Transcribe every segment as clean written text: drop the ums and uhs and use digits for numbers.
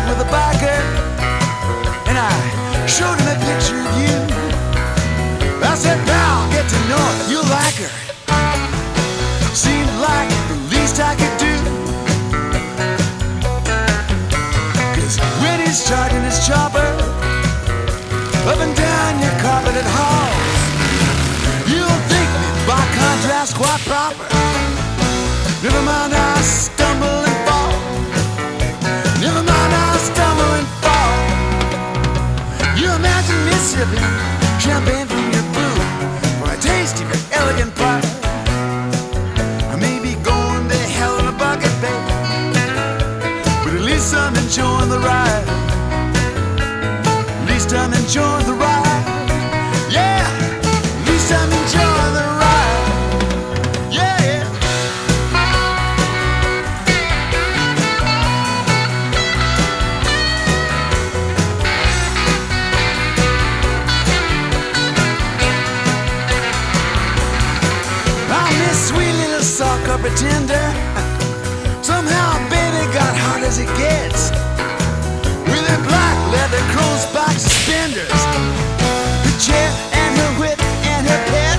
with a biker, and I showed him a picture of you. I said, pal, get to know her, you'll like her. Seemed like the least I could do, 'cause when he's charging his chopper up and down your carpeted halls, you'll think me by contrast quite proper. Never mind I stumble and fall. Never mind I stumble and fall. You imagine me sipping champagne from your brew for a taste of your elegant pie. I may be going to hell in a bucket, baby, but at least I'm enjoying the ride. At least I'm enjoying the ride. Yeah, at least I'm enjoying the ride. Yeah, yeah. I'm this sweet little sucker pretender. Somehow baby got hard as it gets, with her black leather crow's back suspenders, her chair and her whip and her pet.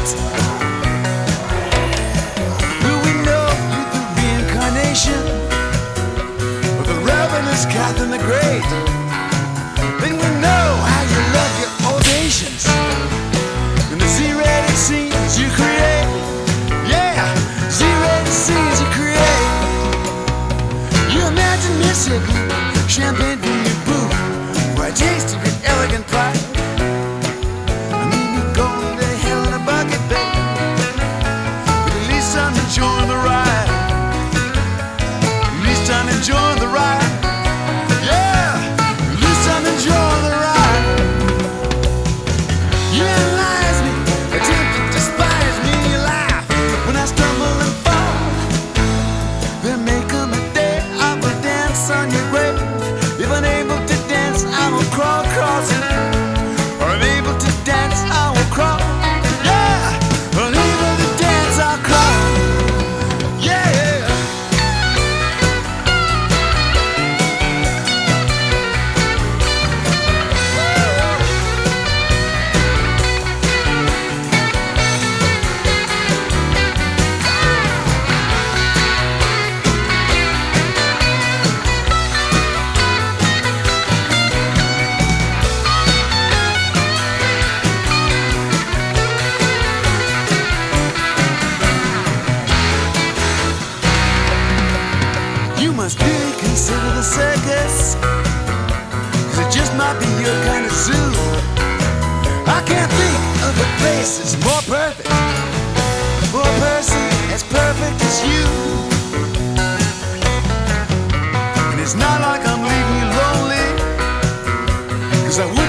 Do we know you the reincarnation of the revelous Catherine the Great? Then we know how you love your ovations and the Z-rated scenes you create. Yeah, Z-rated scenes you create. You imagine me sipping champagne from your booth for a taste of your elegant pride. I may be going to hell in a bucket, baby, but at least I'm enjoying the ride. At least I'm enjoying the ride. Yeah, at least I'm enjoying the ride. You analyze me, attempt to despise me, you laugh when I stumble and fall. There may come a day I will dance on your grave. If unable to dance, I will crawl across it. Or unable to dance, I will crawl. Yeah, unable to dance, I'll crawl. Yeah, yeah. You must really consider the circus, 'cause it just might be your kind of zoo. I can't think of a place that's more perfect for a person as perfect as you. And it's not like I'm leaving you lonely, 'cause I wouldn't